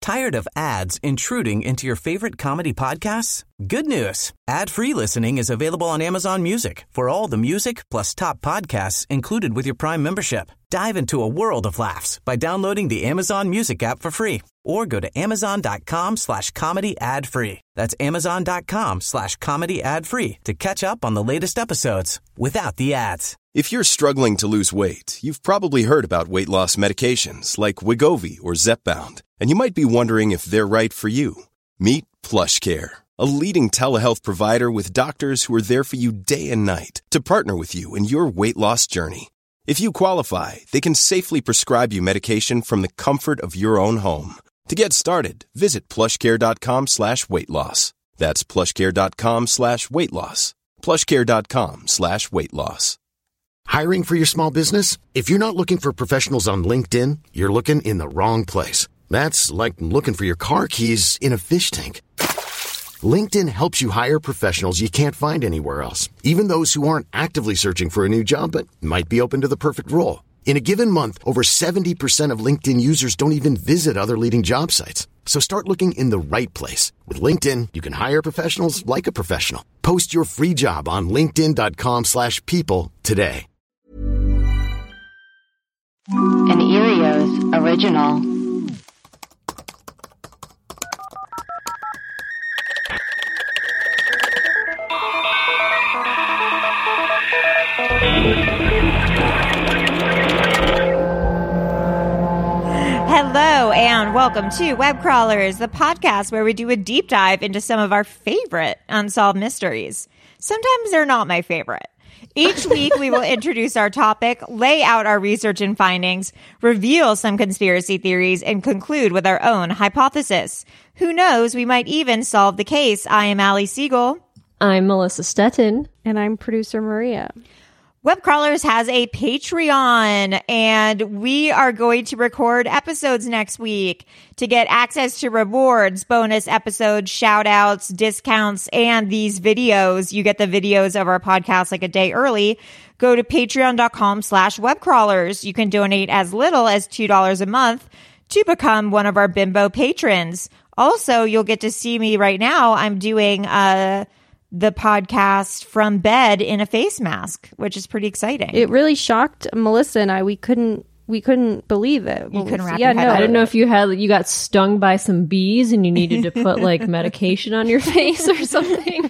Tired of ads intruding into your favorite comedy podcasts? Good news. Ad-free listening is available on Amazon Music for all the music plus top podcasts included with your Prime membership. Dive into a world of laughs by downloading the Amazon Music app for free or go to amazon.com/comedy ad-free. That's amazon.com/comedy ad-free to catch up on the latest episodes without the ads. If you're struggling to lose weight, you've probably heard about weight loss medications like Wegovy or Zepbound, and you might be wondering if they're right for you. Meet PlushCare, a leading telehealth provider with doctors who are there for you day and night to partner with you in your weight loss journey. If you qualify, they can safely prescribe you medication from the comfort of your own home. To get started, visit plushcare.com/weightloss. That's plushcare.com/weightloss. plushcare.com/weightloss. Hiring for your small business? If you're not looking for professionals on LinkedIn, you're looking in the wrong place. That's like looking for your car keys in a fish tank. LinkedIn helps you hire professionals you can't find anywhere else, even those who aren't actively searching for a new job but might be open to the perfect role. In a given month, over 70% of LinkedIn users don't even visit other leading job sites. So start looking in the right place. With LinkedIn, you can hire professionals like a professional. Post your free job on linkedin.com/people today. An Erios original. Hello and welcome to Web Crawlers, the podcast where we do a deep dive into some of our favorite unsolved mysteries. Sometimes they're not my favorite. Each week we will introduce our topic, lay out our research and findings, reveal some conspiracy theories, and conclude with our own hypothesis. Who knows, we might even solve the case. I am Allie Siegel. I'm Melissa Stettin. And I'm producer Maria. Web Crawlers has a Patreon, and we are going to record episodes next week to get access to rewards, bonus episodes, shout outs, discounts, and these videos. You get the videos of our podcast like a day early. Go to patreon.com/webcrawlers. You can donate as little as $2 a month to become one of our bimbo patrons. Also, you'll get to see me right now. I'm doing the podcast from bed in a face mask, which is pretty exciting. It really shocked Melissa and I. We couldn't believe it. You couldn't wrap your head I don't know if you got stung by some bees and you needed to put like medication on your face or something.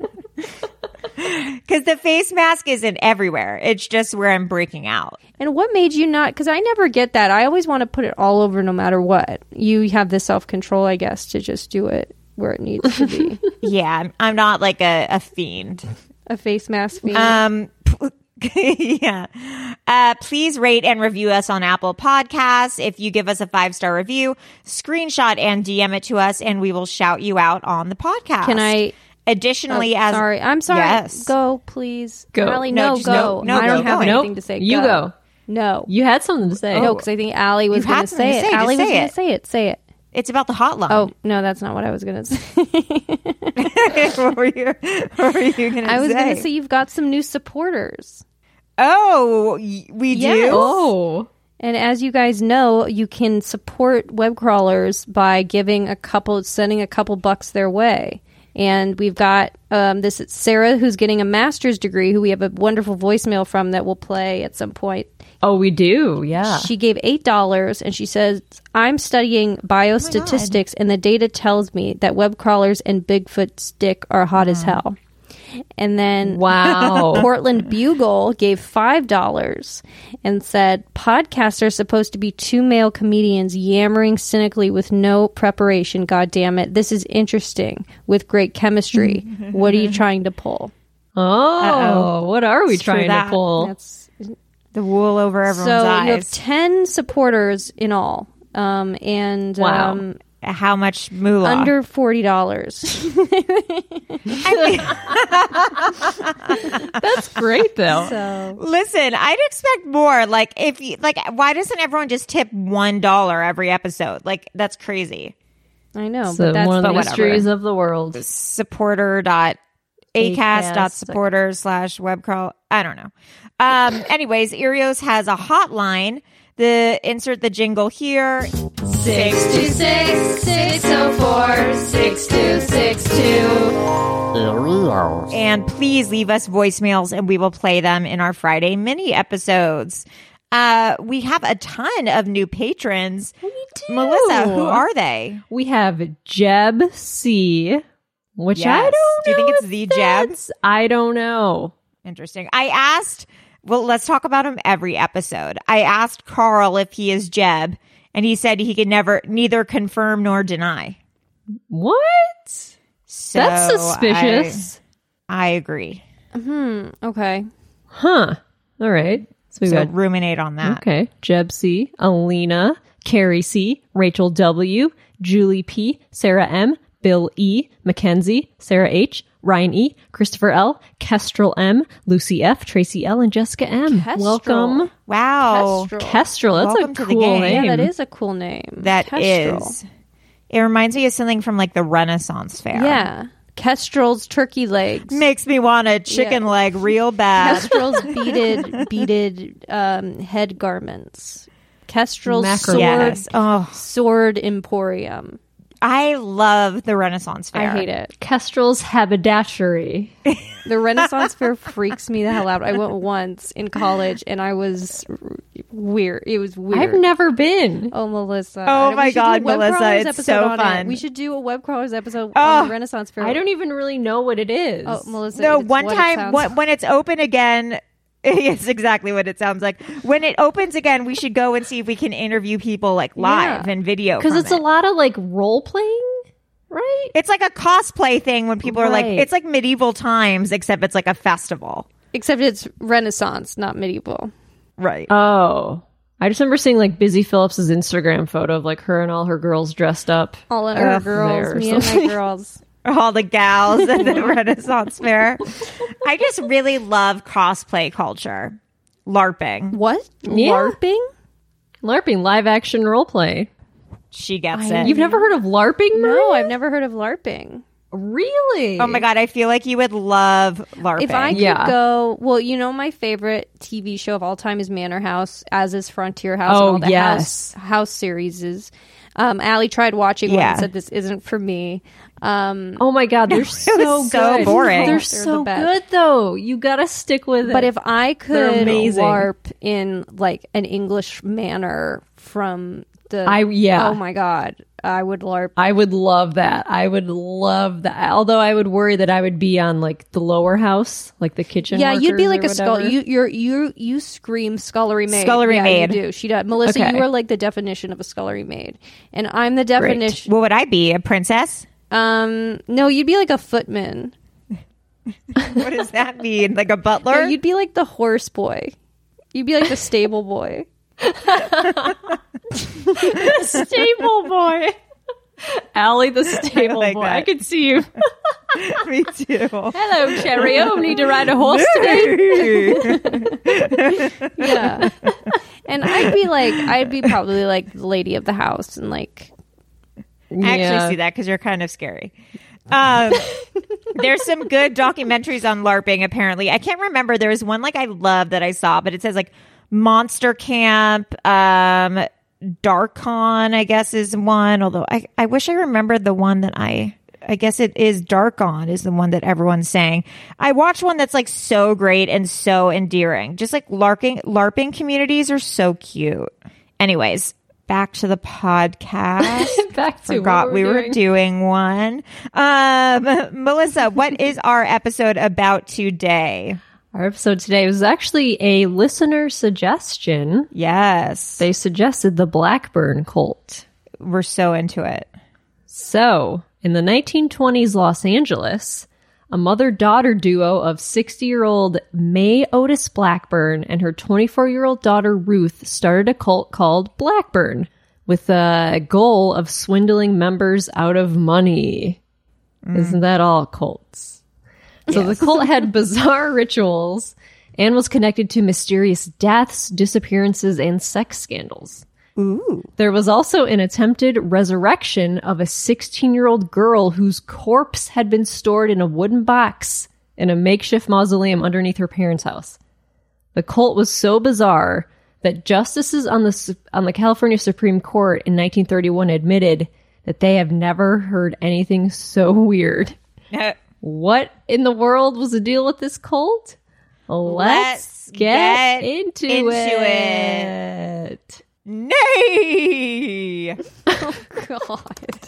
Because the face mask isn't everywhere. It's just where I'm breaking out. And what made you not? Because I never get that. I always want to put it all over no matter what. You have the self-control, I guess, to just do it where it needs to be. Yeah, I'm not like a fiend. A face mask fiend. Yeah. Please rate and review us on Apple Podcasts. If you give us a 5-star review, screenshot and DM it to us, and we will shout you out on the podcast. Can I? Additionally, I'm sorry. Yes. Go, please. Go. Allie, No, no, just go. no, I don't go. have Nope. anything to say. You go. No. You had something to say. No, because I think Allie was You going had to something say to it. say. Allie Just was say going it. to say it. Say it. It's about the hotline. Oh, no, that's not what I was going to say. What were you going to say? I was going to say you've got some new supporters. Oh, we Yes. do? Oh. And as you guys know, you can support web crawlers by sending a couple bucks their way. And we've got this is Sarah, who's getting a master's degree, who we have a wonderful voicemail from that we'll play at some point. Oh, we do. Yeah. She gave $8 and she says, I'm studying biostatistics and the data tells me that web crawlers and Bigfoot's dick are hot as hell. And then Wow. Portland Bugle gave $5 and said, podcasts are supposed to be two male comedians yammering cynically with no preparation. God damn it. This is interesting with great chemistry. What are you trying to pull? Oh, what are we trying to pull? That's The wool over everyone's so eyes. you have 10 supporters in all. And Wow. How much moolah? under $40. That's great, though. So Listen, I'd expect more. Like, why doesn't everyone just tip $1 every episode? Like, that's crazy. I know, So but that's one of the whatever. mysteries of the world. Supporter.acast.supporters/webcrawl. I don't know. Anyways, Erios has a hotline. Insert the jingle here. 626 And please leave us voicemails and we will play them in our Friday mini episodes. We have a ton of new patrons. We do. Melissa, who are they? We have Jeb C, which Yes. I don't know. Do you think it's if the Jeb? that's- I don't know. Interesting. I asked, well, let's talk about him every episode. I asked Carl if he is Jeb, and he said he could neither confirm nor deny. What? So That's suspicious. I agree. Okay. Huh. All right. So we So got ruminate on that. okay. Jeb C, Alina, Carrie C, Rachel W, Julie P, Sarah M, Bill E, Mackenzie, Sarah H, Ryan E, Christopher L, Kestrel M, Lucy F, Tracy L, and Jessica M. Kestrel. Welcome. Wow. Kestrel. That's Welcome a to the cool game. name. Yeah, that is a cool name. That Kestrel. is. It reminds me of something from like the Renaissance Fair. Yeah. Kestrel's turkey legs. Makes me want a chicken leg real bad. Kestrel's beaded head garments. Kestrel's Mackerel. Yes. Oh, sword emporium. I love the Renaissance Fair. I hate it. Kestrel's haberdashery. The Renaissance Fair freaks me the hell out. I went once in college and I was weird. It was weird. I've never been. Oh, Melissa. Oh We my should do a God, Web Melissa, Crawlers it's episode so on it. fun. We should do a Web Crawlers episode Oh. on the Renaissance Fair. I don't even really know what it is. Oh, Melissa. No, it's one what it time sounds when it's open again, it's exactly what it sounds like. When it opens again, we should go and see if we can interview people like live Yeah. and video. Because from it's it. a lot of like role playing, right? It's like a cosplay thing when people are like, Right. it's like medieval times, except it's like a festival. Except it's Renaissance, not medieval. Right. Oh. I just remember seeing like Busy Phillips's Instagram photo of like her and all her girls dressed up. All of our there girls, or me and my something. girls. All the gals at the Renaissance Fair. I just really love cosplay culture. LARPing. What? Yeah. LARPing? LARPing, live action role play. She gets it. You've never heard of LARPing, No, Maria? I've never heard of LARPing. Really? Oh my God, I feel like you would love LARPing. If I could Yeah. go, well, you know, my favorite TV show of all time is Manor House, as is Frontier House. Oh, and all the yes. house series is. Allie tried watching one Yeah. and said this isn't for me. Oh my God, they're so so good. boring. They're They're so the best. good though. You gotta stick with it. But if I They're could amazing. LARP in like an English manor from the, yeah. oh my God, I would LARP. I would love that. I would love that. Although I would worry that I would be on like the lower house, like the kitchen. Yeah, you'd be workers like or a skull. whatever. You scream scullery maid. Scullery yeah, maid. You do. She does. Melissa, Okay. you are like the definition of a scullery maid, and I'm the definition. What would I be? A princess? No, you'd be like a footman. What does that mean? Like a butler? No, you'd be like the horse boy. You'd be like the stable boy. Stable boy. Allie the stable like boy. that. I could see you. Me too. Hello, Cheerio. Need to ride a horse today? Yeah. And I'd be probably like the lady of the house and like, I actually see that because you're kind of scary. There's some good documentaries on LARPing, apparently. I can't remember. There was one like I love that I saw, but it says like Monster Camp, Darkon, I guess is one. Although I wish I remembered the one that I guess it is Darkon is the one that everyone's saying. I watched one that's like so great and so endearing. Just like LARPing communities are so cute. Anyways, back to the podcast. Back to Forgot what we were doing. doing one. Melissa, what is our episode about today? Our episode today was actually a listener suggestion. Yes. They suggested the Blackburn cult. We're so into it. So, in the 1920s Los Angeles, a mother-daughter duo of 60-year-old May Otis Blackburn and her 24-year-old daughter Ruth started a cult called Blackburn with the goal of swindling members out of money. Isn't that all cults? So the cult had bizarre rituals and was connected to mysterious deaths, disappearances, and sex scandals. Ooh. There was also an attempted resurrection of a 16-year-old girl whose corpse had been stored in a wooden box in a makeshift mausoleum underneath her parents' house. The cult was so bizarre that justices on the California Supreme Court in 1931 admitted that they have never heard anything so weird. What in the world was the deal with this cult? Let's get into it. Nay! Oh, God.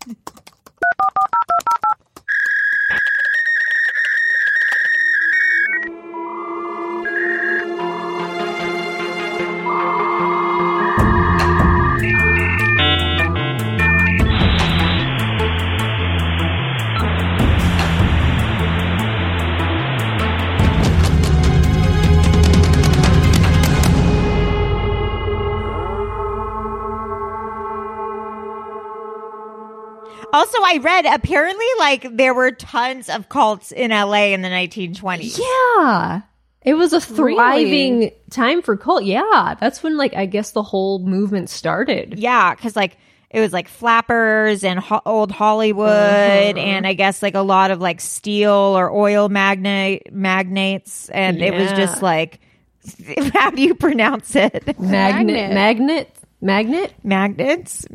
Also, I read apparently like there were tons of cults in LA in the 1920s. Yeah. It was a thriving time for cult. Yeah. That's when, like, I guess the whole movement started. Yeah, because like it was like flappers and old Hollywood, and I guess like a lot of like steel or oil magnates, and it was just like, how do you pronounce it? Magnet. Magnets.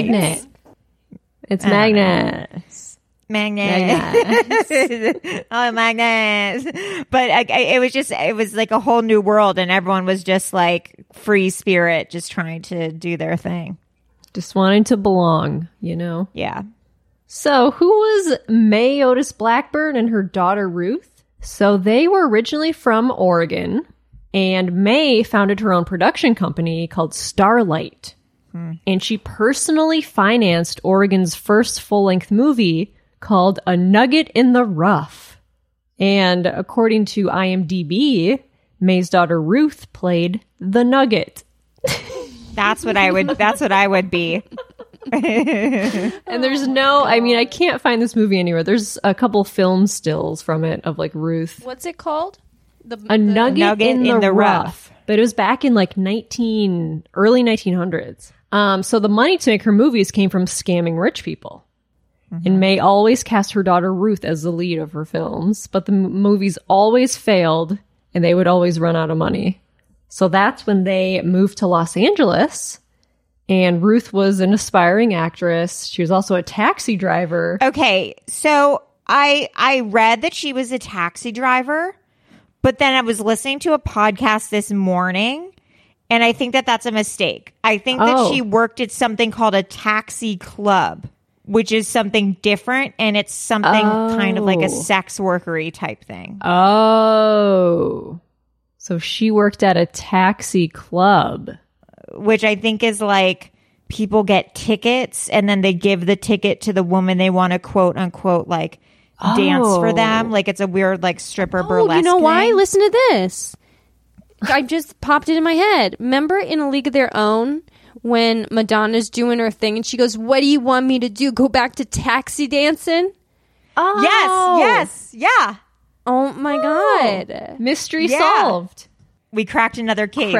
It's Magnus. Magnets. Oh, magnets. But it was like a whole new world, and everyone was just like free spirit, just trying to do their thing. Just wanting to belong, you know? Yeah. So who was May Otis Blackburn and her daughter Ruth? So they were originally from Oregon, and May founded her own production company called Starlight. And she personally financed Oregon's first full-length movie called A Nugget in the Rough. And according to IMDb, May's daughter Ruth played the Nugget. That's what I would be. And there's I can't find this movie anywhere. There's a couple film stills from it of like Ruth. What's it called? A Nugget in the Rough. But it was back in like early 1900s. So the money to make her movies came from scamming rich people. And May always cast her daughter Ruth as the lead of her films, but the movies always failed and they would always run out of money. So that's when they moved to Los Angeles, and Ruth was an aspiring actress. She was also a taxi driver. Okay, so I read that she was a taxi driver, but then I was listening to a podcast this morning, and I think that that's a mistake. I think that she worked at something called a taxi club, which is something different, and it's something kind of like a sex workery type thing. Oh. So she worked at a taxi club. Which I think is like people get tickets, and then they give the ticket to the woman they want to quote unquote like dance for them. Like it's a weird like stripper burlesque you know thing. why? Listen to this. I just popped it in my head. Remember in A League of Their Own when Madonna's doing her thing and she goes, "What do you want me to do? Go back to taxi dancing?" Oh. Yes. Yeah. Oh my God. Mystery solved. We cracked another case.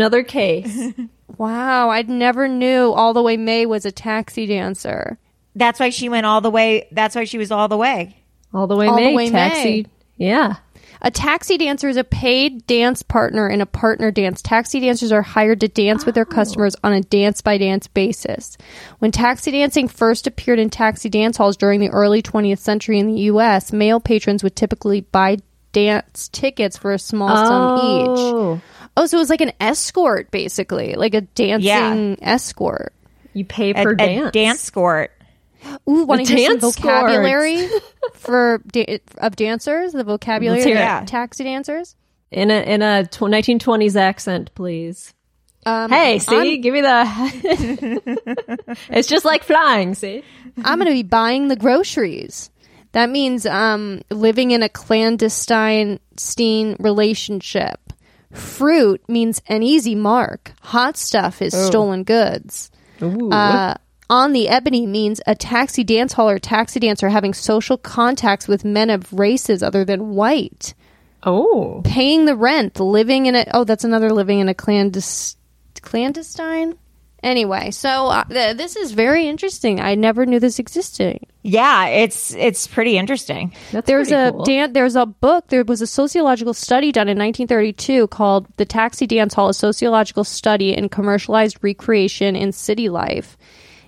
Wow. I never knew All the Way May was a taxi dancer. That's why she went all the way. That's why she was all the way. All the way taxi. May. Yeah. A taxi dancer is a paid dance partner in a partner dance. Taxi dancers are hired to dance with their customers on a dance-by-dance basis. When taxi dancing first appeared in taxi dance halls during the early 20th century in the U.S., male patrons would typically buy dance tickets for a small sum each. Oh, so it was like an escort, basically. Like a dancing escort. You pay per dance. A dance escort. Ooh, want to hear some vocabulary of dancers? The vocabulary of taxi dancers? In a 1920s accent, please. Hey, see? Give me the... It's just like flying, see? I'm going to be buying the groceries. That means living in a clandestine relationship. Fruit means an easy mark. Hot stuff is stolen goods. On the ebony means a taxi dance hall or taxi dancer having social contacts with men of races other than white. Oh. Paying the rent, living in a... Oh, that's another living in a clandestine? Anyway, so this is very interesting. I never knew this existed. Yeah, it's pretty interesting. There's a book. There was a sociological study done in 1932 called "The Taxi Dance Hall: A Sociological Study in Commercialized Recreation in City Life,"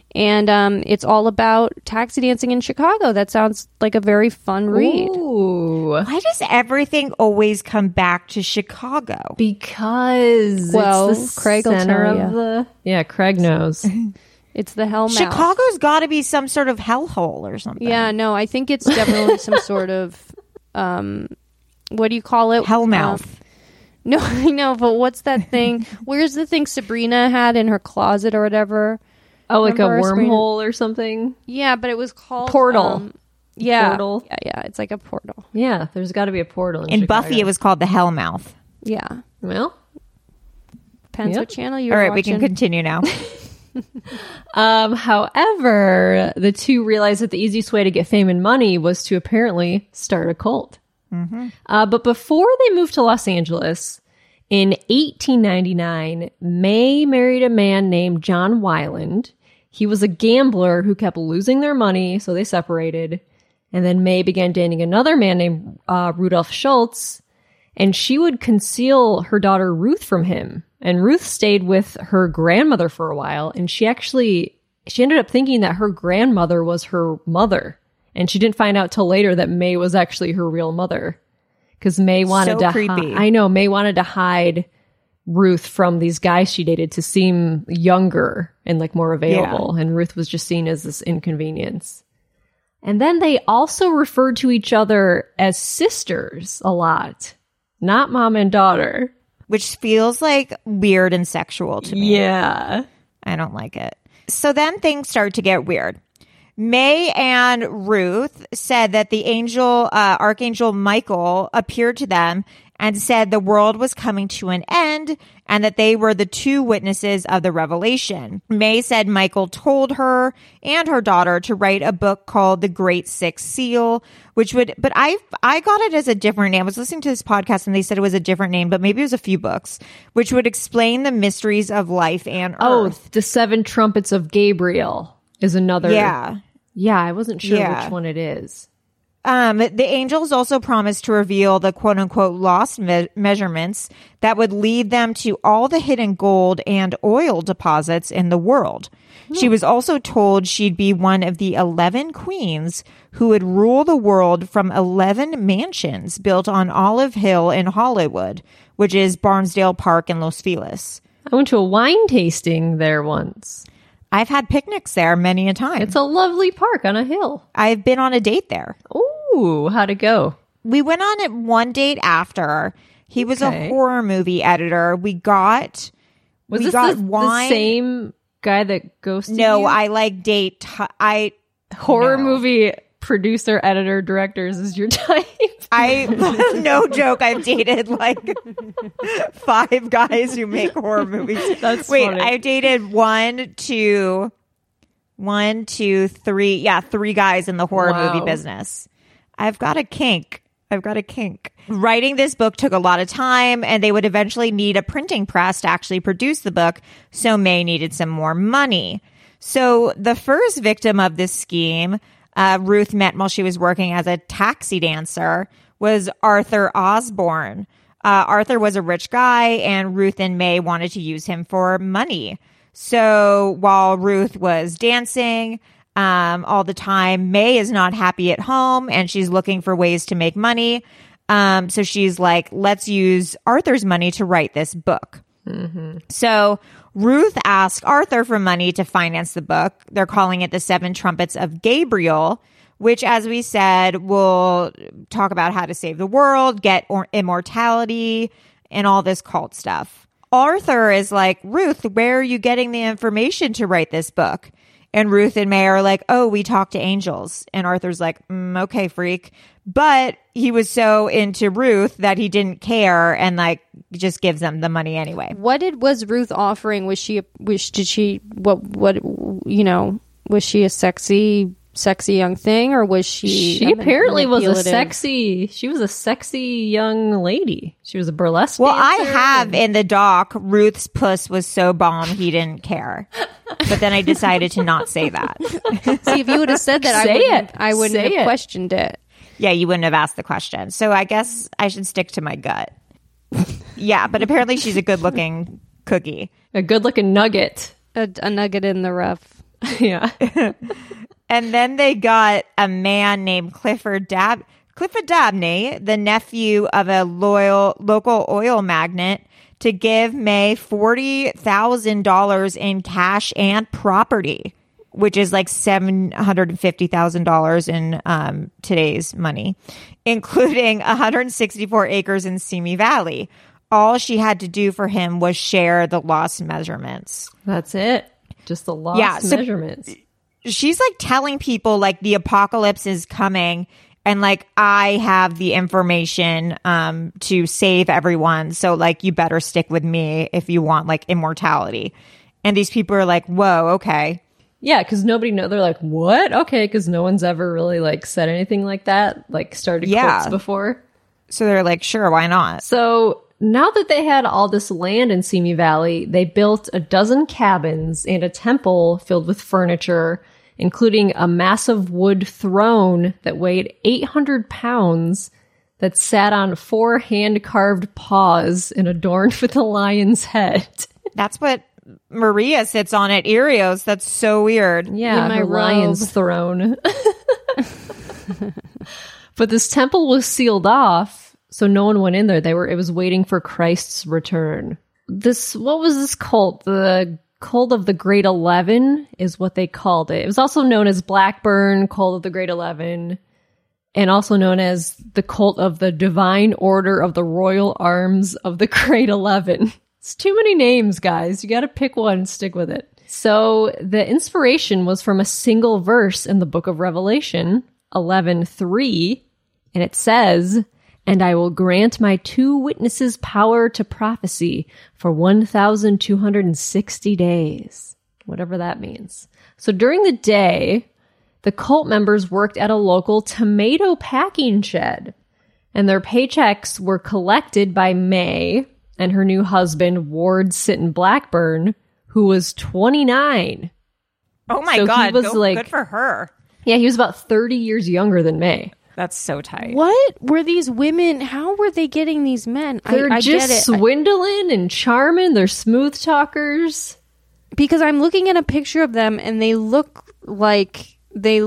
And it's all about taxi dancing in Chicago. That sounds like a very fun read. Ooh. Why does everything always come back to Chicago? Because Well, it's the Craig will center tell of ya. the... Yeah, Craig knows. It's the Hellmouth. Chicago's got to be some sort of hellhole or something. Yeah, no, I think it's definitely some sort of, what do you call it? Hellmouth. No, I know, but what's that thing? Where's the thing Sabrina had in her closet or whatever? Oh, like Remember a Sabrina? wormhole or something? Yeah, but it was called... Portal. Yeah. Portal. Yeah, it's like a portal. Yeah, there's got to be a portal in In Chicago. Buffy, it was called the Hellmouth. Yeah. Well, Depends Yep. what channel you're All right, watching. we can continue now. however, the two realized that the easiest way to get fame and money was to apparently start a cult. But before they moved to Los Angeles, in 1899, May married a man named John Weiland. He was a gambler who kept losing their money, so they separated. And then May began dating another man named Rudolph Schultz, and she would conceal her daughter Ruth from him. And Ruth stayed with her grandmother for a while, and she ended up thinking that her grandmother was her mother. And she didn't find out till later that May was actually her real mother. Because May wanted So to creepy. I know, May wanted to hide Ruth from these guys she dated to seem younger and like more available. And Ruth was just seen as this inconvenience. And then they also referred to each other as sisters a lot, not mom and daughter. Which feels like weird and sexual to me. Yeah. I don't like it. So then things start to get weird. May and Ruth said that the Archangel Michael appeared to them and said the world was coming to an end and that they were the two witnesses of the revelation. May said Michael told her and her daughter to write a book called The Great Sixth Seal, but I got it as a different name. I was listening to this podcast and they said it was a different name, but maybe it was a few books, which would explain the mysteries of life and earth. The Seven Trumpets of Gabriel is another. Yeah. Yeah, I wasn't sure Yeah. which one it is. The angels also promised to reveal the quote unquote lost measurements that would lead them to all the hidden gold and oil deposits in the world. She was also told she'd be one of the 11 queens who would rule the world from 11 mansions built on Olive Hill in Hollywood, which is Barnsdale Park in Los Feliz. I went to a wine tasting there once. I've had picnics there many a time. It's a lovely park on a hill. I've been on a date there. Ooh, how'd it go? We went on it one date after. He was a Okay. horror movie editor. We got Was got this the wine. same guy that ghosted No, you? I like date. Horror no. movie producer, editor, directors is your type. No joke. I've dated like 5 guys who make horror movies. That's Wait, funny. I've dated 1, 2, 3. Yeah, 3 guys in the horror Wow. movie business. I've got a kink. Writing this book took a lot of time, and they would eventually need a printing press to actually produce the book, so May needed some more money. So the first victim of this scheme, Ruth met while she was working as a taxi dancer, was Arthur Osborne. Arthur was a rich guy, and Ruth and May wanted to use him for money. So while Ruth was dancing all the time, May is not happy at home and she's looking for ways to make money. So she's like, let's use Arthur's money to write this book. So Ruth asked Arthur for money to finance the book. They're calling it The Seven Trumpets of Gabriel, which, as we said, will talk about how to save the world, get immortality, and all this cult stuff. Arthur is like, Ruth, where are you getting the information to write this book? And Ruth and May are like, oh, we talk to angels. And Arthur's like, okay, freak. But he was so into Ruth that he didn't care and like just gives them the money anyway. What was Ruth offering? Was she a sexy young thing, or was she? She apparently was a manipulative? she was a sexy young lady. She was a burlesque Well, I dancer. have in the doc, Ruth's puss was so bomb he didn't care. But then I decided to not say that. See, if you would have said that, Say it. I wouldn't Say have it. questioned it. Yeah, you wouldn't have asked the question. So I guess I should stick to my gut. Yeah, but apparently she's a good looking cookie. A good looking nugget. A nugget in the rough. Yeah. And then they got a man named Clifford Dabney, the nephew of a local oil magnate, to give May $40,000 in cash and property, which is like $750,000 in today's money, including 164 acres in Simi Valley. All she had to do for him was share the lost measurements. That's it. Just the lost measurements. She's like telling people like the apocalypse is coming and like I have the information to save everyone. So like you better stick with me if you want like immortality. And these people are like, whoa, okay. Yeah, because nobody know. They're like, what? Okay, because no one's ever really like said anything like that, like started cults before. So they're like, sure, why not? So now that they had all this land in Simi Valley, they built a dozen cabins and a temple filled with furniture, including a massive wood throne that weighed 800 pounds that sat on 4 hand-carved paws and adorned with a lion's head. That's what Maria sits on at Erios. That's so weird. Yeah, In my her lion's throne. But this temple was sealed off, so no one went in there. It was waiting for Christ's return. What was this cult? The Cult of the Great 11 is what they called it. It was also known as Blackburn, Cult of the Great 11, and also known as the Cult of the Divine Order of the Royal Arms of the Great 11. It's too many names, guys. You got to pick one and stick with it. So the inspiration was from a single verse in the book of Revelation, 11:3, and it says, "And I will grant my 2 witnesses power to prophecy for 1,260 days." Whatever that means. So during the day, the cult members worked at a local tomato packing shed, and their paychecks were collected by May and her new husband, Ward Sitton Blackburn, who was 29. Oh my So God. he was good for her. Yeah, he was about 30 years younger than May. That's so tight. What were these women? How were they getting these men? They're I just get it. swindling and charming. They're smooth talkers. Because I'm looking at a picture of them and they look like they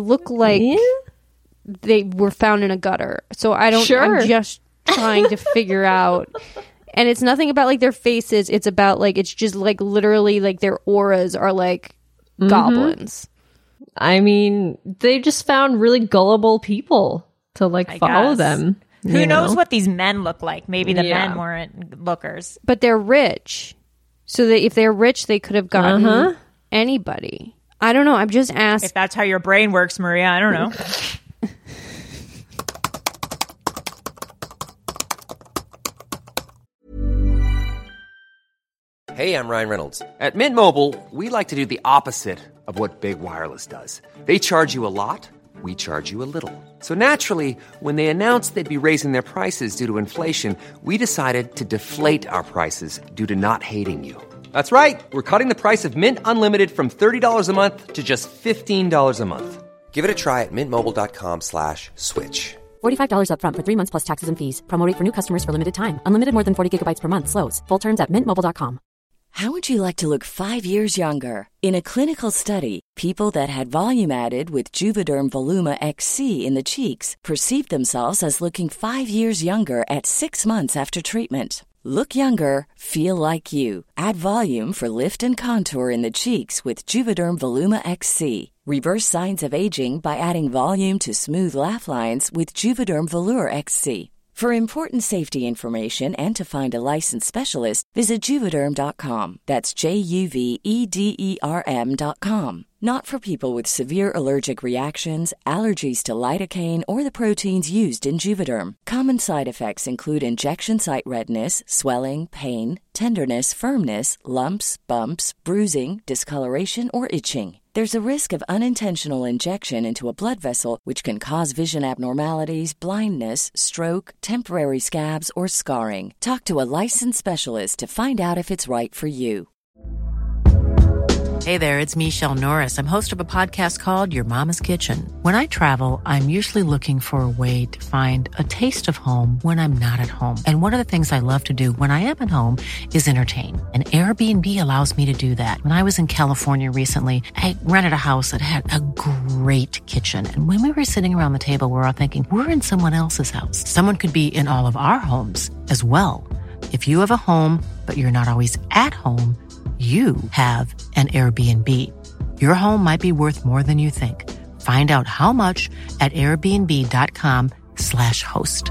were found in a gutter. So I don't. Sure. I'm just trying to figure out. And it's nothing about like their faces. It's about like it's just like literally like their auras are like goblins. I mean, they just found really gullible people to like follow guess. them. Who knows what these men look like? Maybe the Yeah. men weren't lookers. But they're rich, so that if they're rich, they could have gotten anybody. I don't know. I'm just asking. If that's how your brain works, Maria, I don't know. Hey, I'm Ryan Reynolds. At Mint Mobile, we like to do the opposite of what Big Wireless does. They charge you a lot, we charge you a little. So naturally, when they announced they'd be raising their prices due to inflation, we decided to deflate our prices due to not hating you. That's right. We're cutting the price of Mint Unlimited from $30 a month to just $15 a month. Give it a try at mintmobile.com/switch. $45 up front for 3 months plus taxes and fees. Promo rate for new customers for limited time. Unlimited more than 40 gigabytes per month. Slows full terms at mintmobile.com. How would you like to look 5 years younger? In a clinical study, people that had volume added with Juvederm Voluma XC in the cheeks perceived themselves as looking 5 years younger at 6 months after treatment. Look younger, feel like you. Add volume for lift and contour in the cheeks with Juvederm Voluma XC. Reverse signs of aging by adding volume to smooth laugh lines with Juvederm Volure XC. For important safety information and to find a licensed specialist, visit Juvederm.com. That's JUVEDERM.com. Not for people with severe allergic reactions, allergies to lidocaine, or the proteins used in Juvederm. Common side effects include injection site redness, swelling, pain, tenderness, firmness, lumps, bumps, bruising, discoloration, or itching. There's a risk of unintentional injection into a blood vessel, which can cause vision abnormalities, blindness, stroke, temporary scabs, or scarring. Talk to a licensed specialist to find out if it's right for you. Hey there, it's Michelle Norris. I'm host of a podcast called Your Mama's Kitchen. When I travel, I'm usually looking for a way to find a taste of home when I'm not at home. And one of the things I love to do when I am at home is entertain. And Airbnb allows me to do that. When I was in California recently, I rented a house that had a great kitchen. And when we were sitting around the table, we were all thinking, we're in someone else's house. Someone could be in all of our homes as well. If you have a home, but you're not always at home, you have an Airbnb. Your home might be worth more than you think. Find out how much at airbnb.com/host.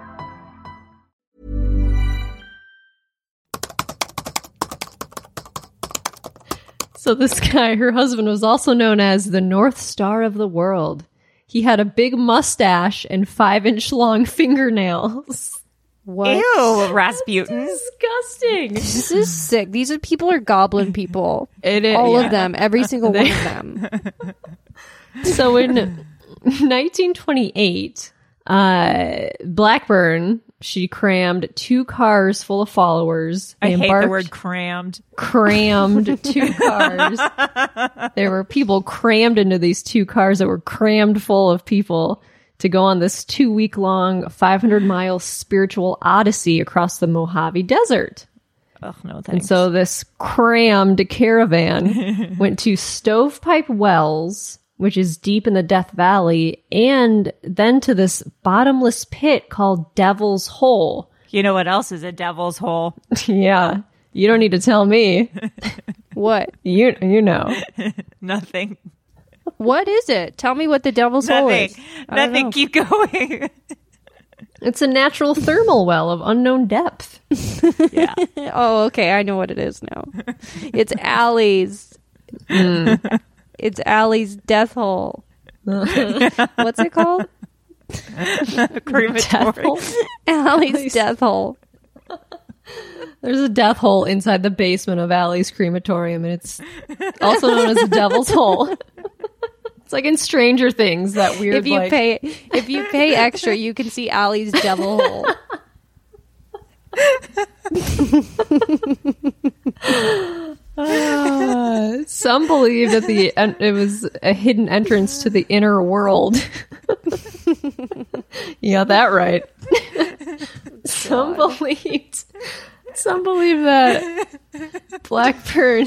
So this guy, her husband, was also known as the North Star of the world. He had a big mustache and 5-inch long fingernails. What? Ew, Rasputin. Disgusting. This is sick. These are people are goblin people. It is, all of them. Every single one of them. So in 1928, Blackburn, she crammed 2 cars full of followers. I hate the word crammed. Crammed 2 cars. There were people crammed into these 2 cars that were crammed full of people to go on this 2-week-long, 500-mile spiritual odyssey across the Mojave Desert. Oh, no thanks. And so this crammed caravan went to Stovepipe Wells, which is deep in the Death Valley, and then to this bottomless pit called Devil's Hole. You know what else is a Devil's Hole? Yeah. You don't need to tell me. What? You know. Nothing. What is it? Tell me what the Devil's Hole is. Nothing. Keep going. It's a natural thermal well of unknown depth. Yeah. Oh, okay. I know what it is now. It's Allie's. It's Allie's death hole. What's it called? Crematory. Allie's death hole. There's a death hole inside the basement of Allie's crematorium, and it's also known as the Devil's Hole. It's like in Stranger Things, that weird. If you pay extra, you can see Allie's devil hole. Some believe that it was a hidden entrance to the inner world. You got that right. Some believe that Blackburns.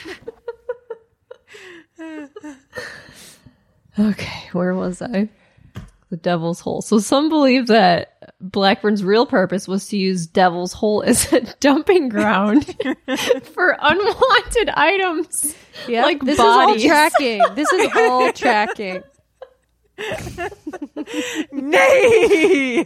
Okay, where was I? The Devil's Hole. So some believe that Blackburn's real purpose was to use Devil's Hole as a dumping ground for unwanted items. Yeah, like this bodies. Is all tracking. This is all tracking. Nay!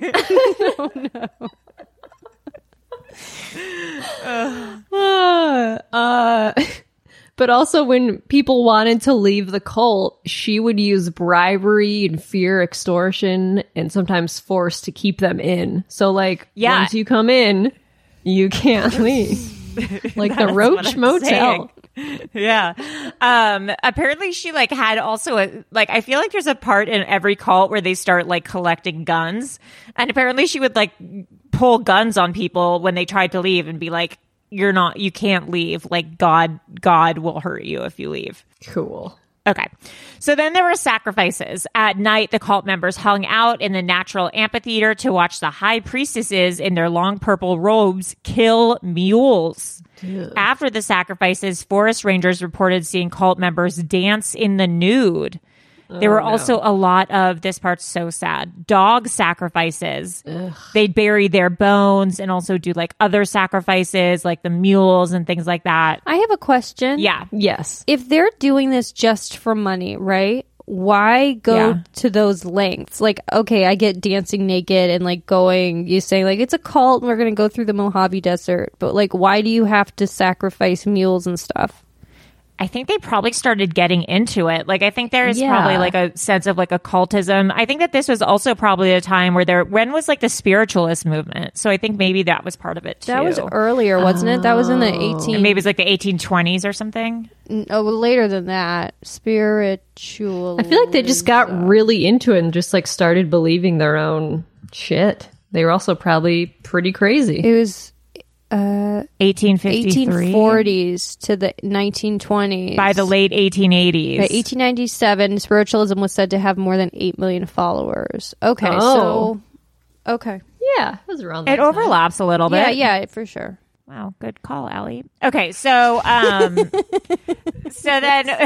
No. But also when people wanted to leave the cult, she would use bribery and fear, extortion, and sometimes force to keep them in. So once you come in, you can't leave. Like the Roach Motel. Yeah. Apparently she had also I feel like there's a part in every cult where they start collecting guns, and apparently she would pull guns on people when they tried to leave and be like, you can't leave. God will hurt you if you leave. Cool. Okay. So then there were sacrifices. At night, the cult members hung out in the natural amphitheater to watch the high priestesses in their long purple robes kill mules. Ew. After the sacrifices, forest rangers reported seeing cult members dance in the nude. There were also a lot of, this part's so sad, dog sacrifices. Ugh. They'd bury their bones and also do other sacrifices, like the mules and things like that. I have a question. Yeah. Yes. If they're doing this just for money, right? Why go to those lengths? Okay, I get dancing naked and going, you say it's a cult and we're going to go through the Mojave Desert. But why do you have to sacrifice mules and stuff? I think they probably started getting into it. I think there is probably a sense of occultism. I think that this was also probably a time where when was the spiritualist movement. So I think maybe that was part of it too. That was earlier, wasn't it? That was in the 18... Maybe it was the 1820s or something. Oh, later than that. Spiritual. I feel like they just got really into it and just started believing their own shit. They were also probably pretty crazy. It was... 1853. 1840s to the 1920s. By the late 1880s. By 1897, spiritualism was said to have more than 8 million followers. Okay, so... Okay. Yeah, it was around that It time. overlaps a little bit. Yeah, for sure. Wow, good call, Allie. Okay, so so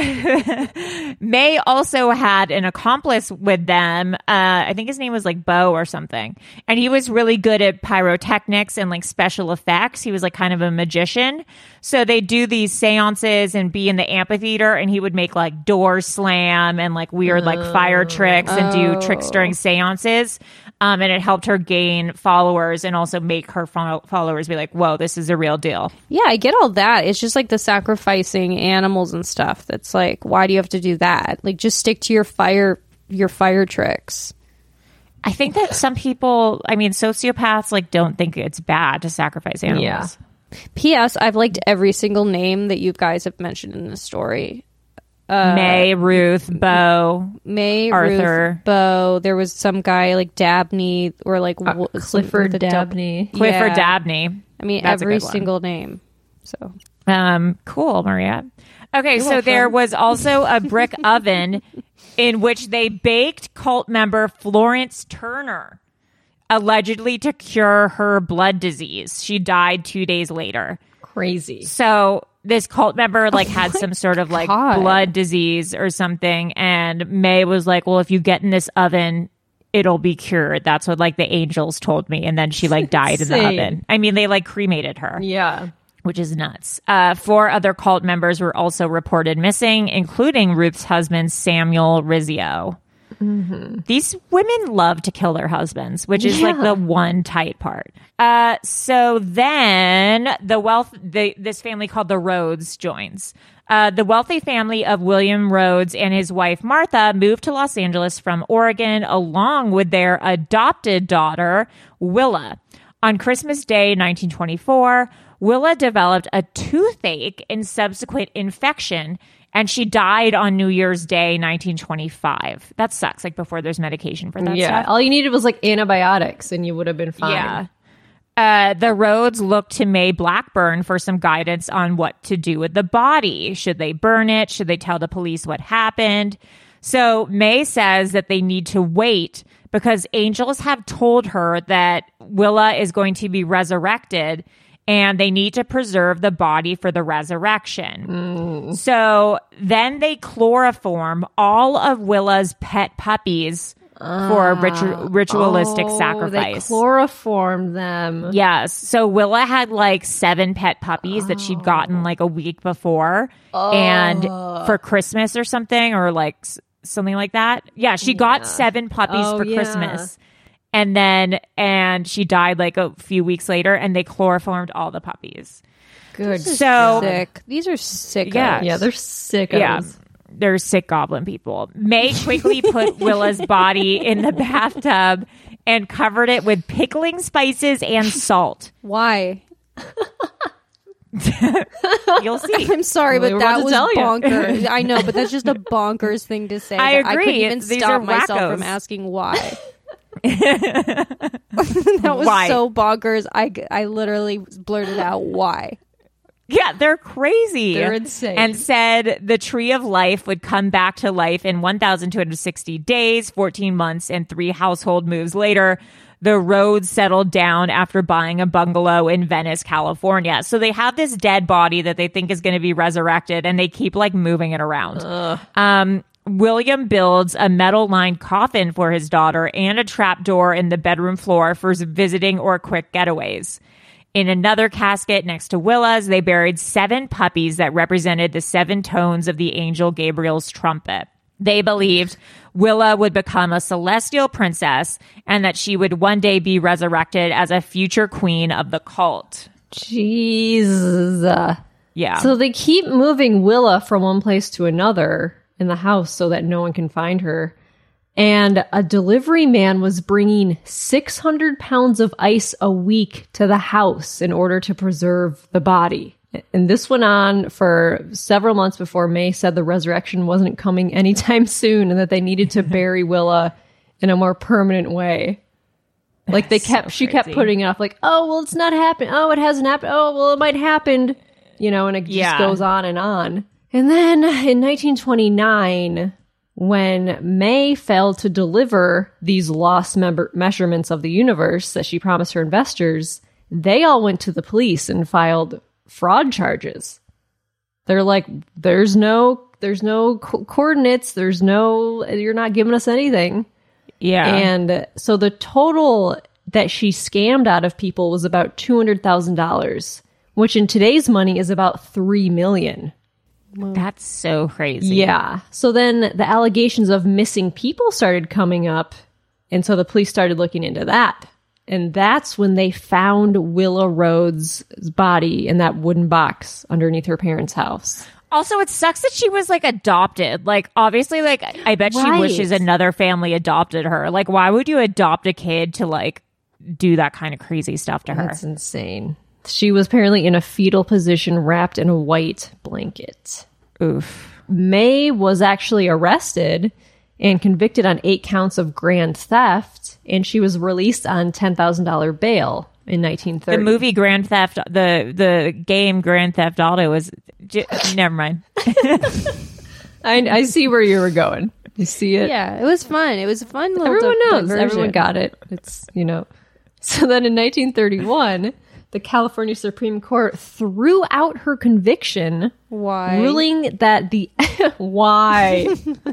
then May also had an accomplice with them. I think his name was like Bo or something. And he was really good at pyrotechnics and like special effects. He was like kind of a magician. So they do these seances and be in the amphitheater, and he would make like doors slam and like weird like fire tricks and do tricks during seances. And it helped her gain followers and also make her followers be like, whoa, this is a real deal. Yeah, I get all that. It's just like the sacrificing animals and stuff. That's like, why do you have to do that? Like, just stick to your fire tricks. I think that some people, I mean, sociopaths like don't think it's bad to sacrifice animals. Yeah. P.S. I've liked every single name that you guys have mentioned in this story. May, Ruth, Bo, Arthur, Ruth, Bo. There was some guy like Dabney or like Clifford Dabney. Clifford Dabney. I mean, That's every single name. So cool, Maria. Okay, so there was also a brick oven in which they baked cult member Florence Turner, allegedly to cure her blood disease. She died 2 days later. Crazy. So this cult member like had some sort of like blood disease or something, and May was like, well, if you get in this oven, it'll be cured. That's what like the angels told me. And then she like died in the oven. I mean, they like cremated her. Yeah. Which is nuts. 4 other cult members were also reported missing, including Ruth's husband, Samuel Rizzio. Mm-hmm. These women love to kill their husbands, which is like the one tight part. So then this family called the Rhodes joins. The wealthy family of William Rhodes and his wife Martha moved to Los Angeles from Oregon along with their adopted daughter, Willa. On Christmas Day, 1924, Willa developed a toothache and subsequent infection, and she died on New Year's Day, 1925. That sucks, like before there's medication for that stuff. All you needed was like antibiotics and you would have been fine. Yeah. The Rhodes looked to May Blackburn for some guidance on what to do with the body. Should they burn it? Should they tell the police what happened? So May says that they need to wait because angels have told her that Willa is going to be resurrected and they need to preserve the body for the resurrection. So then they chloroform all of Willa's pet puppies for a ritualistic sacrifice. They chloroformed them. Yes. So Willa had like 7 pet puppies that she'd gotten like a week before and for Christmas or something, or like something like that. Yeah, she got 7 puppies for Christmas. And she died like a few weeks later, and they chloroformed all the puppies. Good. So sick. These are sick. Yeah, they're sick. Yeah, they're sick goblin people. May quickly put Willa's body in the bathtub and covered it with pickling spices and salt. Why? You'll see. I'm sorry, but that was bonkers. I know, but that's just a bonkers thing to say. I agree. I couldn't even These stop are myself wackos. from asking why. That was so bonkers. I literally blurted out why. Yeah, they're crazy. They're insane. And said the tree of life would come back to life in 1,260 days, 14 months, and 3 household moves later. The Rhodes settled down after buying a bungalow in Venice, California. So they have this dead body that they think is going to be resurrected, and they keep like moving it around. William builds a metal-lined coffin for his daughter and a trapdoor in the bedroom floor for visiting or quick getaways. In another casket next to Willa's, they buried 7 puppies that represented the 7 tones of the angel Gabriel's trumpet. They believed Willa would become a celestial princess and that she would one day be resurrected as a future queen of the cult. Jesus. Yeah. So they keep moving Willa from one place to another in the house so that no one can find her. And a delivery man was bringing 600 pounds of ice a week to the house in order to preserve the body. And this went on for several months before May said the resurrection wasn't coming anytime soon and that they needed to bury Willa in a more permanent way. Like she kept putting it off, like, oh, well, it's not happening. Oh, it hasn't happened. Oh, well, it might happen. And it just goes on and on. And then in 1929, when May failed to deliver these lost measurements of the universe that she promised her investors, they all went to the police and filed fraud charges. They're like, there's no coordinates. You're not giving us anything. Yeah. And so the total that she scammed out of people was about $200,000, which in today's money is about $3 million. That's so crazy. Yeah. So then the allegations of missing people started coming up. And so the police started looking into that. And that's when they found Willa Rhodes' body in that wooden box underneath her parents' house. Also, it sucks that she was, like, adopted. Like, obviously, like, I bet she wishes another family adopted her. Like, why would you adopt a kid to, like, do that kind of crazy stuff to her? That's insane. She was apparently in a fetal position wrapped in a white blanket. Oof. May was actually arrested and convicted on 8 counts of grand theft, and she was released on $10,000 bail in 1930. The movie Grand Theft, the game Grand Theft Auto was... never mind. I see where you were going. You see it? Yeah, it was fun. It was a fun little Everyone knows. diversion. Everyone got it. It's, So then in 1931, the California Supreme Court threw out her conviction. Why? Ruling that Why?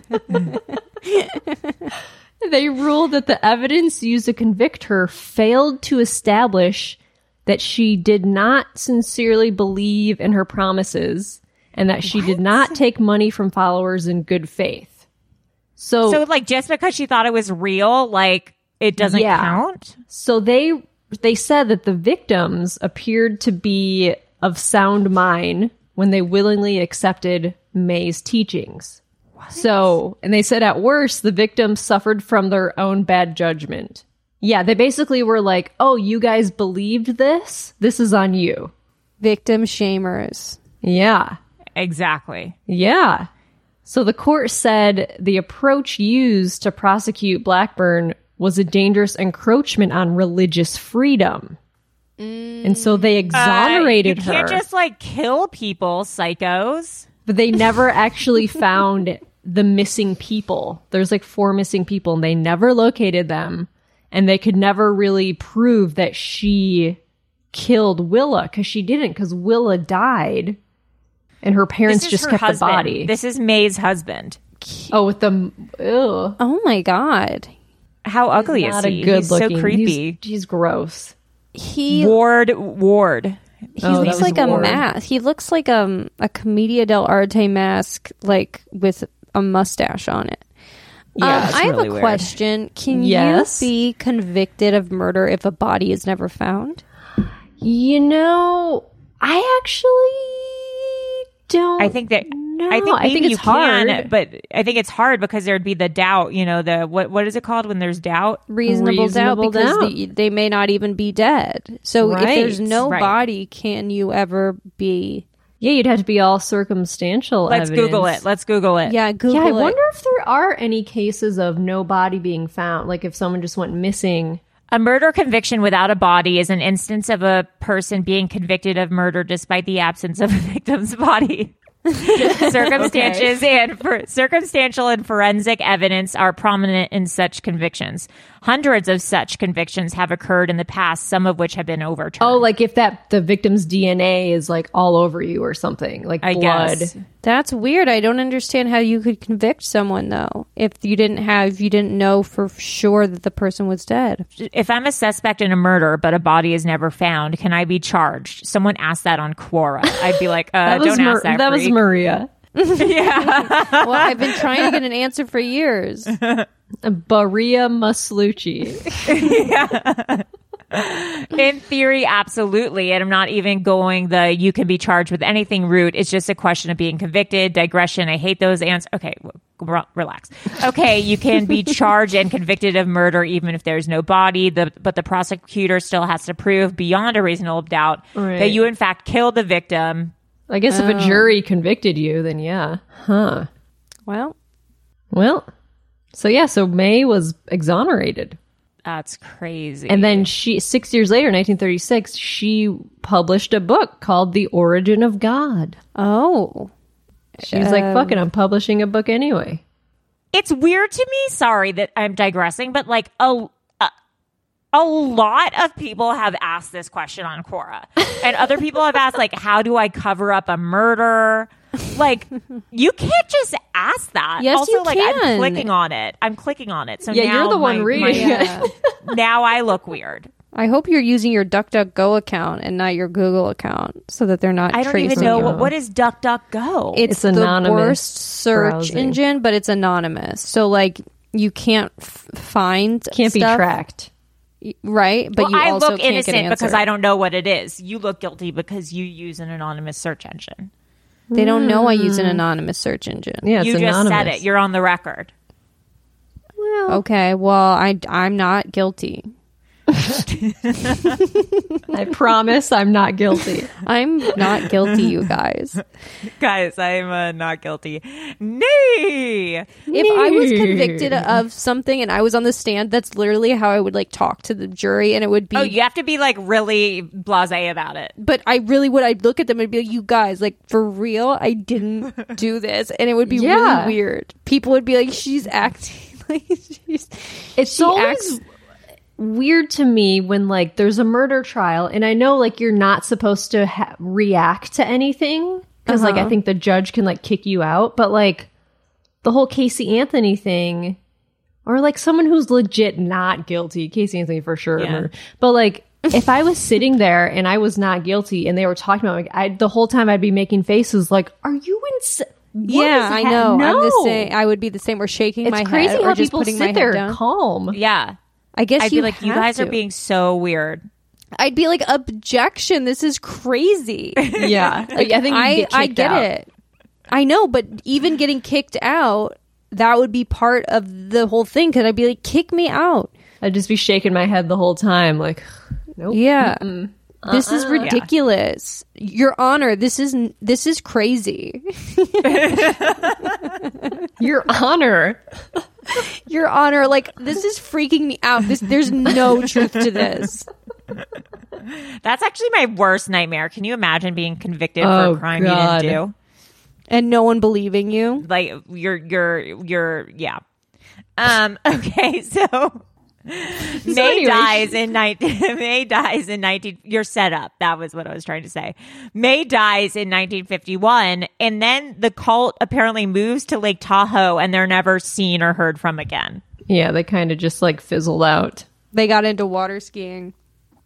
They ruled that the evidence used to convict her failed to establish that she did not sincerely believe in her promises and that she did not take money from followers in good faith. So like, just because she thought it was real, like, it doesn't count? So they said that the victims appeared to be of sound mind when they willingly accepted May's teachings. What? So, and they said at worst, the victims suffered from their own bad judgment. Yeah, they basically were like, oh, you guys believed this? This is on you. Victim shamers. Yeah. Exactly. Yeah. So the court said the approach used to prosecute Blackburn was a dangerous encroachment on religious freedom. And so they exonerated her. You can't just, like, kill people, psychos. But they never actually found the missing people. There's, like, 4 missing people, and they never located them. And they could never really prove that she killed Willa, because she didn't, because Willa died. And her parents just kept the body. This is May's husband. Oh, with the... Ew. Oh, my God. How ugly is he? He's so creepy. He's gross. Ward. He looks like a mask. He looks like a Commedia dell'arte mask, like with a mustache on it. Yeah, I have a question. Can you be convicted of murder if a body is never found? I actually don't. I think that. No, I think it's hard, but I think it's hard because there'd be the doubt. What is it called when there's doubt? Reasonable doubt, because they may not even be dead. So if there's no body, can you ever be? Yeah, you'd have to be all circumstantial evidence. Let's Google it. Yeah, Google it. I wonder if there are any cases of no body being found, like if someone just went missing. A murder conviction without a body is an instance of a person being convicted of murder despite the absence of a victim's body. Circumstantial and forensic evidence are prominent in such convictions. Hundreds of such convictions have occurred in the past, some of which have been overturned. Oh, like if the victim's DNA is like all over you or something, like blood. Guess. That's weird. I don't understand how you could convict someone though if you didn't know for sure that the person was dead. If I'm a suspect in a murder but a body is never found, can I be charged? Someone asked that on Quora. I'd be like, don't ask that. That was Maria. Yeah. Well, I've been trying to get an answer for years. Baria Maslucci. Yeah. In theory, absolutely. And I'm not even going you can be charged with anything route. It's just a question of being convicted. Digression. I hate those answers. Okay, relax. Okay, you can be charged and convicted of murder even if there's no body, but the prosecutor still has to prove beyond a reasonable doubt that you in fact killed the victim. I guess if a jury convicted you, then yeah. Huh. Well. So May was exonerated. That's crazy. And then 6 years later, 1936, she published a book called The Origin of God. Oh. She's like, fuck it, I'm publishing a book anyway. It's weird to me, sorry that I'm digressing, but like a lot of people have asked this question on Quora. And other people have asked, like, how do I cover up a murder? Like, you can't just ask that. Yes, also, you like, can. I'm clicking on it. So yeah, now you're the one reading it. Now I look weird. I hope you're using your DuckDuckGo account and not your Google account so that they're not I don't tracing even know you. what is DuckDuckGo. It's It's the anonymous worst search browsing. engine, but it's anonymous. So, like, you can't find Can't be stuff, tracked. right? But you I also look can't innocent get an because answer. I don't know what it is. You look guilty because you use an anonymous search engine. They don't know I use an anonymous search engine. Yeah, it's You just anonymous. said it. You're on the record. Okay, well, I'm not guilty. I promise I'm not guilty. I'm not guilty, you guys. Guys, I'm not guilty. Nay! If I was convicted of something and I was on the stand, that's literally how I would like talk to the jury, and it would be. Oh, you have to be like really blasé about it. But I really would. I'd look at them and be like, "You guys, like for real, I didn't do this," and it would be Yeah. really weird. People would be like, "She's acting like It's always weird to me when like there's a murder trial, and I know like you're not supposed to react to anything because like I think the judge can like kick you out, but like the whole Casey Anthony thing, or like someone who's legit not guilty, Casey Anthony for sure, Yeah. but like if I was sitting there and I was not guilty and they were talking about like the whole time I'd be making faces like, "Are you insane?" Yeah, I know. No. I'm the same. I would be the same. Or shaking my It's head, crazy or how just people putting my sit head there down. calm. Yeah. I guess I'd be you like, you have guys to. are being so weird. I'd be like, objection. This is crazy. Yeah, like, I think you'd get I kicked get out. it. I know, but even getting kicked out, that would be part of the whole thing. Because I'd be like, kick me out. I'd just be shaking my head the whole time, like, nope. Yeah. This is ridiculous. Your Honor, this is crazy. Your Honor. Your Honor, like, this is freaking me out. There's no truth to this. That's actually my worst nightmare. Can you imagine being convicted for Oh, a crime God. you didn't do? And no one believing you. Like you're yeah. Okay, so May dies in 19. You're set up. That was what I was trying to say. May dies in 1951, and then the cult apparently moves to Lake Tahoe, and they're never seen or heard from again. Yeah, they kind of just like fizzled out. They got into water skiing.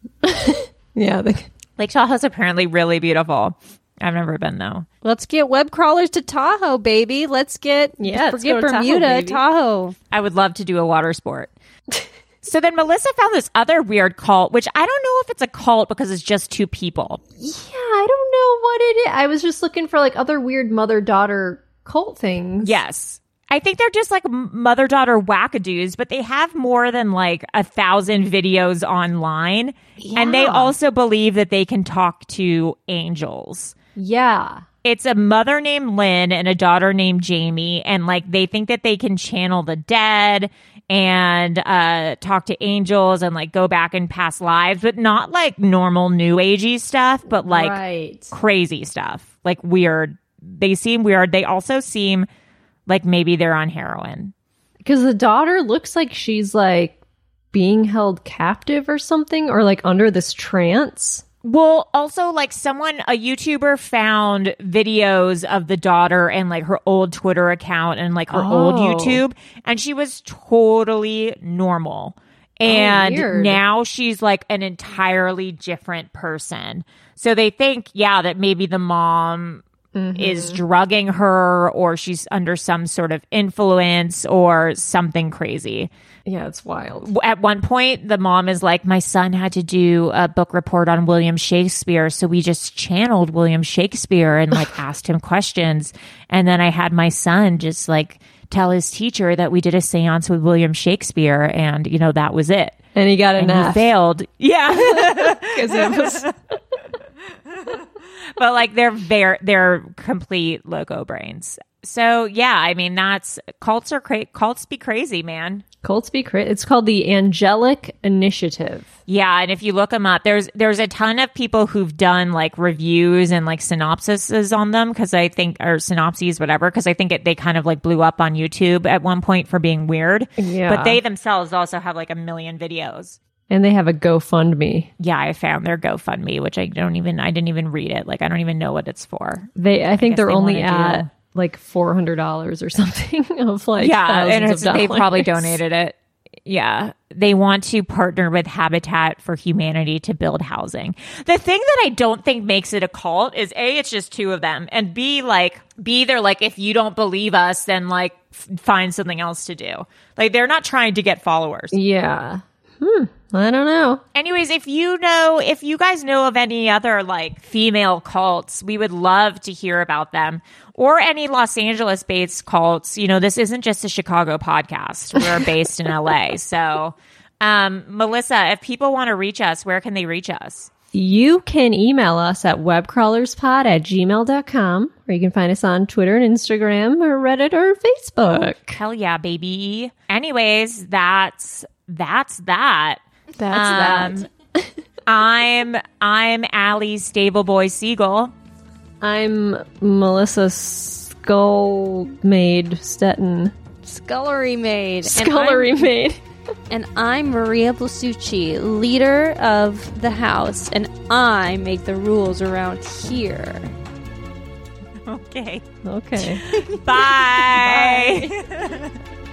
Yeah, Lake Tahoe's apparently really beautiful. I've never been though. Let's get web crawlers to Tahoe, baby. Let's let's go forget to Tahoe, Bermuda, baby. Tahoe. I would love to do a water sport. So then Melissa found this other weird cult, which I don't know if it's a cult because it's just two people. Yeah, I don't know what it is. I was just looking for like other weird mother-daughter cult things. Yes. I think they're just like mother-daughter wackadoos, but they have more than like 1,000 videos online. Yeah. And they also believe that they can talk to angels. Yeah. It's a mother named Lynn and a daughter named Jamie. And like they think that they can channel the dead and talk to angels and like go back in past lives, but not like normal new agey stuff, but like crazy stuff, like weird. They seem weird. They also seem like maybe they're on heroin. Because the daughter looks like she's like being held captive or something, or like under this trance. Well, also like a YouTuber found videos of the daughter and like her old Twitter account and like her old YouTube, and she was totally normal. And weird. now she's like an entirely different person. So they think, that maybe the mom is drugging her, or she's under some sort of influence or something crazy. Yeah, it's wild. At one point, the mom is like, my son had to do a book report on William Shakespeare, so we just channeled William Shakespeare and like asked him questions. And then I had my son just like tell his teacher that we did a seance with William Shakespeare, and that was it. And he got an He F. failed. Yeah. Because it was... But like they're complete loco brains. So yeah, I mean cults be crazy, man. Cults be crazy. It's called the Angelic Initiative. Yeah, and if you look them up, there's a ton of people who've done like reviews and like synopsises on them because I think, or synopses, whatever, because I think they kind of like blew up on YouTube at one point for being weird. Yeah. But they themselves also have like 1 million videos. And they have a GoFundMe. Yeah, I found their GoFundMe, which I didn't even read it. Like I don't even know what it's for. I think they're only at like $400 or something of like thousands of dollars. They probably donated it. Yeah. They want to partner with Habitat for Humanity to build housing. The thing that I don't think makes it a cult is A, it's just 2 of them, and B, they're like, if you don't believe us, then like find something else to do. Like they're not trying to get followers. Yeah. I don't know. Anyways, if you guys know of any other like female cults, we would love to hear about them, or any Los Angeles based cults. You know, this isn't just a Chicago podcast. We're based in LA. So, Melissa, if people want to reach us, where can they reach us? You can email us at webcrawlerspod@gmail.com, or you can find us on Twitter and Instagram or Reddit or Facebook. Hell yeah, baby. Anyways, that's that. I'm Allie Stableboy Siegel. I'm Melissa Skullmaid Stetton. Scullery Maid. And And I'm Maria Blasucci, leader of the house, and I make the rules around here. Okay. Bye. Bye.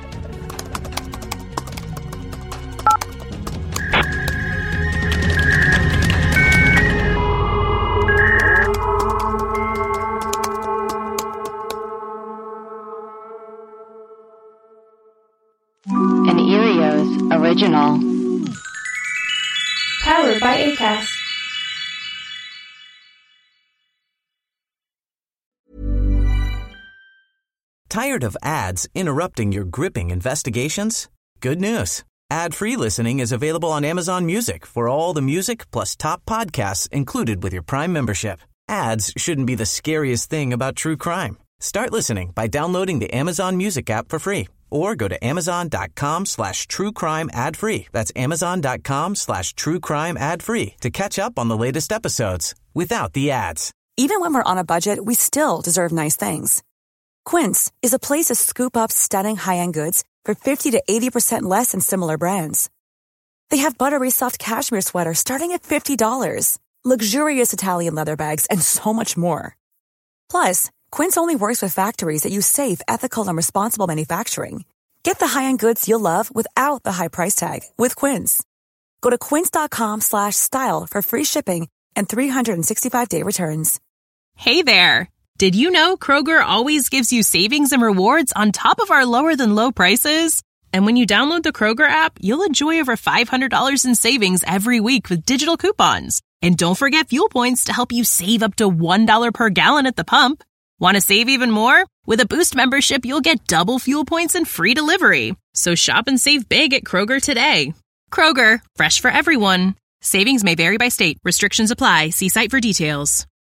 An Erios original. Powered by Acast. Tired of ads interrupting your gripping investigations? Good news. Ad-free listening is available on Amazon Music for all the music plus top podcasts included with your Prime membership. Ads shouldn't be the scariest thing about true crime. Start listening by downloading the Amazon Music app for free, or go to amazon.com/truecrime ad-free. That's amazon.com/truecrime ad-free to catch up on the latest episodes without the ads. Even when we're on a budget, we still deserve nice things. Quince is a place to scoop up stunning high-end goods for 50 to 80% less than similar brands. They have buttery soft cashmere sweaters starting at $50, luxurious Italian leather bags, and so much more. Plus, Quince only works with factories that use safe, ethical, and responsible manufacturing. Get the high-end goods you'll love without the high price tag with Quince. Go to quince.com/style for free shipping and 365-day returns. Hey there. Did you know Kroger always gives you savings and rewards on top of our lower-than-low prices? And when you download the Kroger app, you'll enjoy over $500 in savings every week with digital coupons. And don't forget fuel points to help you save up to $1 per gallon at the pump. Want to save even more? With a Boost membership, you'll get double fuel points and free delivery. So shop and save big at Kroger today. Kroger, fresh for everyone. Savings may vary by state. Restrictions apply. See site for details.